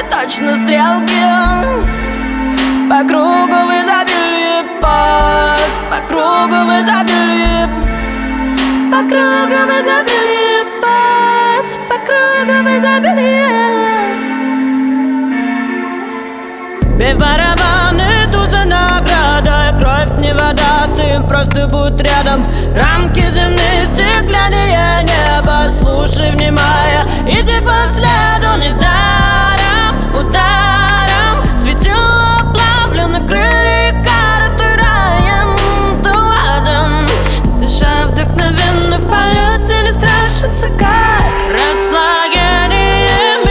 точно стрелки. По кругу вы забили пас, по кругу вы забили, по кругу вы забили пас, по кругу вы забили. Бей барабаны, тузы награда, кровь не вода, ты просто будь рядом. Рамки земные, стеклянные небо, слушай, внимая, иди по следу недаром, ударом. Светило плавлено, крылья карты раем, ты ладен. Дыша вдохновенно в полете, не страшится кайф. Расслоение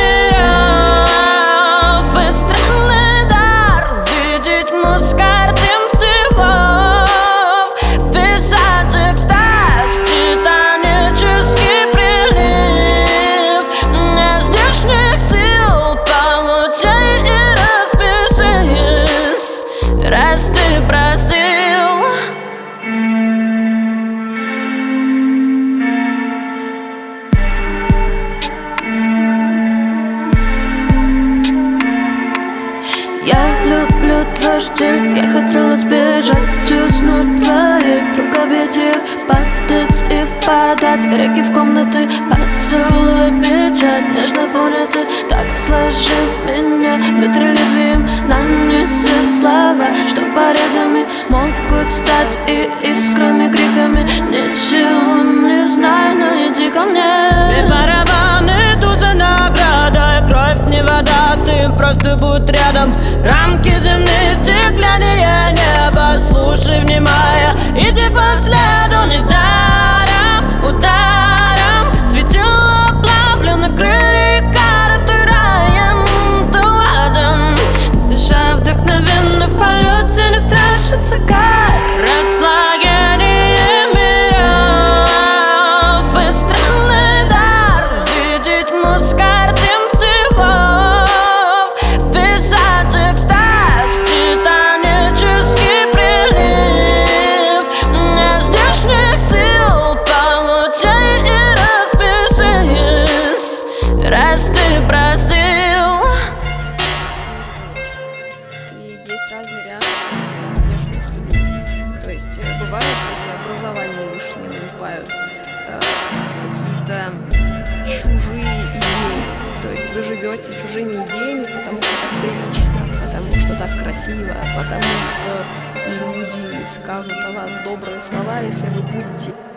миров и странный дар видеть муз картин стихов, писать экстаз, титанический прилив. Нездешних сил получай и распишись, раз ты просил. Я люблю твой стиль, я хотела сбежать и уснуть в твоих рукавицах, падать и впадать, реки в комнаты, поцелуй, печать, нежно поняты. Так сложи меня внутри лезвием, нанеси слова, что порезами могут стать и искрами, криками. Ничего не знаю, но иди ко мне. Бей барабаны, тузы награда, кровь не вода, ты просто будь рядом. Рамки земные, стеклянные небо, слушай, внимая, иди по следу недаром, ударом. Светило плавлено, крылья карты раем, ты ладен. Дыша вдохновенно в полете, не страшится кайф. Расслоение миров и странный дар видеть муз картин стихов, писать экстаз, титанический прилив. Нездешних сил получай и распишись, раз ты просил. И есть разные реакции на внешнюю среду. То есть бывают всякие образования лишние налипают, какие-то чужие идеи. То есть вы живете чужими идеями, потому что так прилично, потому что так красиво, потому что люди скажут о вас добрые слова, если вы будете